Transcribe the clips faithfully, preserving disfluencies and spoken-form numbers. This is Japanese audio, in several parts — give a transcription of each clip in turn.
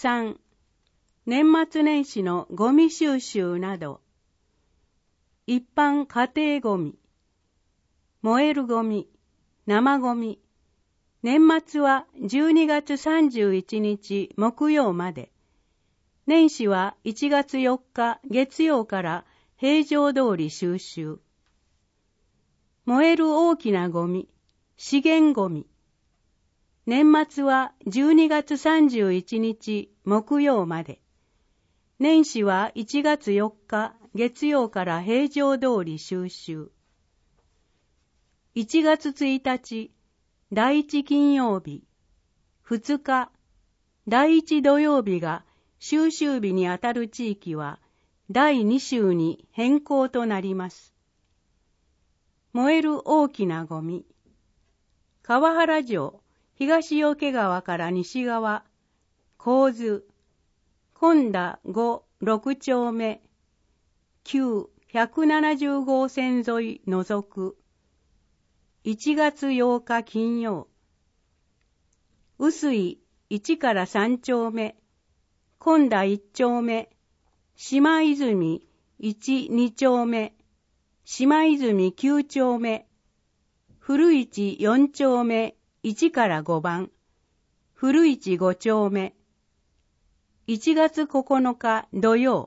さん、年末年始のゴミ収集など。一般家庭ゴミ、燃えるゴミ、生ゴミ。年末はじゅうにがつさんじゅういちにち木曜まで。年始はいちがつよっか月曜から平常通り収集。燃える大きなゴミ、資源ゴミ。年末はじゅうにがつさんじゅういちにち木曜まで。年始はいちがつよっか月曜から平常通り収集。いちがつついたち、第一金曜日、ふつか、第一土曜日が収集日にあたる地域は第二週に変更となります。燃える大きなゴミ。川原城、東桶川から西側、神津、本田ご、ろく丁目、旧ひゃくななじゅう号線沿い除く。いちがつようか金曜。臼井いちからさん丁目、本田いち丁目、島泉いち、に丁目、島泉きゅう丁目、古市よん丁目いちからごばん、古市ご丁目、いちがつここのか土曜。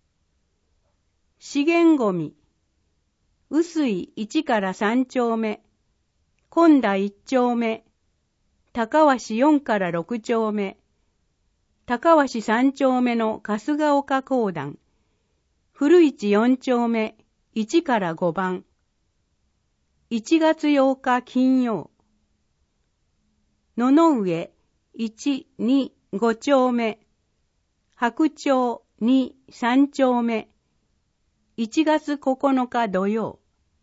資源ゴミ、臼井いちからさん丁目、本田いち丁目、高鷲よんからろく丁目、高鷲さん丁目の春日岡公団、古市よん丁目いちからごばん、いちがつようか金曜。野々上いち、に、ご丁目、白鳥に、さん丁目、いちがつここのか土曜。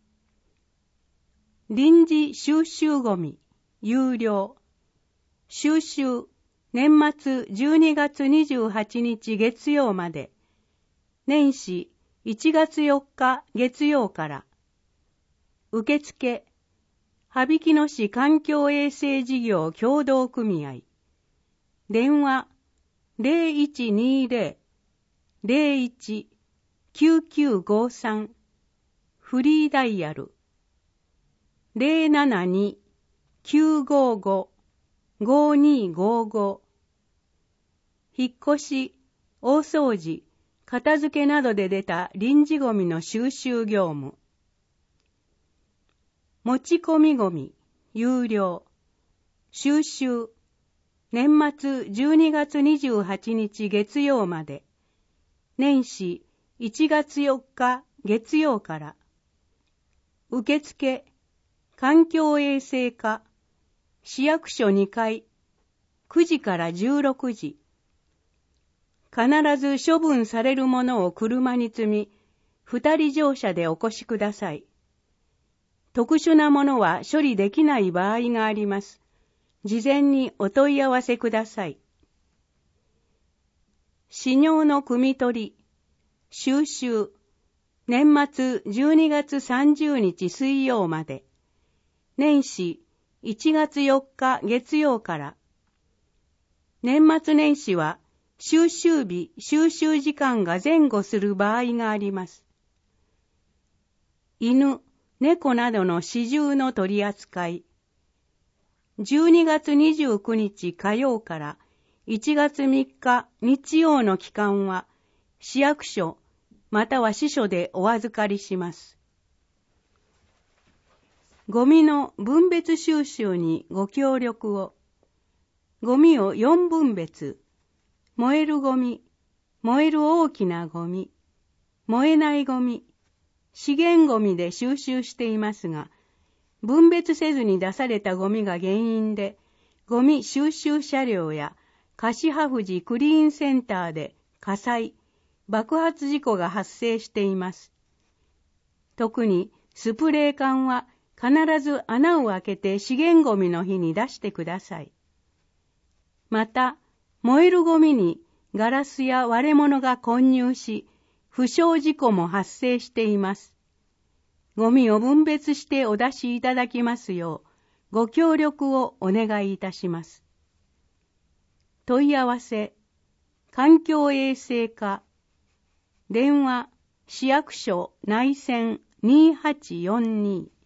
臨時収集ゴミ、有料。収集、年末じゅうにがつにじゅうはちにち月曜まで。年始いちがつよっか月曜から。受付、羽曳野市環境衛生事業協同組合。電話、ゼロいちにゼロ、ゼロいち、きゅうきゅうごさん。フリーダイヤル。ゼロななに、きゅうごご、ごにごご。引っ越し、大掃除、片付けなどで出た臨時ゴミの収集業務。持ち込みゴミ、有料。収集、年末じゅうにがつにじゅうはちにち月曜まで。年始いちがつよっか月曜から。受付、環境衛生課、市役所にかい、くじからじゅうろくじ。必ず処分されるものを車に積み、二人乗車でお越しください。特殊なものは処理できない場合があります。事前にお問い合わせください。飼料の汲み取り、収集、年末じゅうにがつさんじゅうにち水曜まで。年始いちがつよっか月曜から。年末年始は収集日、収集時間が前後する場合があります。犬、猫などの始終の取り扱い。じゅうにがつにじゅうくにち火曜からいちがつみっか日曜の期間は市役所または支所でお預かりします。ゴミの分別収集にご協力を。ゴミをよんぶん別。燃えるゴミ、燃える大きなゴミ、燃えないゴミ、資源ゴミで収集していますが、分別せずに出されたゴミが原因で、ゴミ収集車両や樫葉富クリーンセンターで火災、爆発事故が発生しています。特にスプレー缶は必ず穴を開けて資源ゴミの日に出してください。また、燃えるゴミにガラスや割れ物が混入し、負傷事故も発生しています。ゴミを分別してお出しいただきますよう、ご協力をお願いいたします。問い合わせ、 環境衛生課電話市役所内線にーはちよんに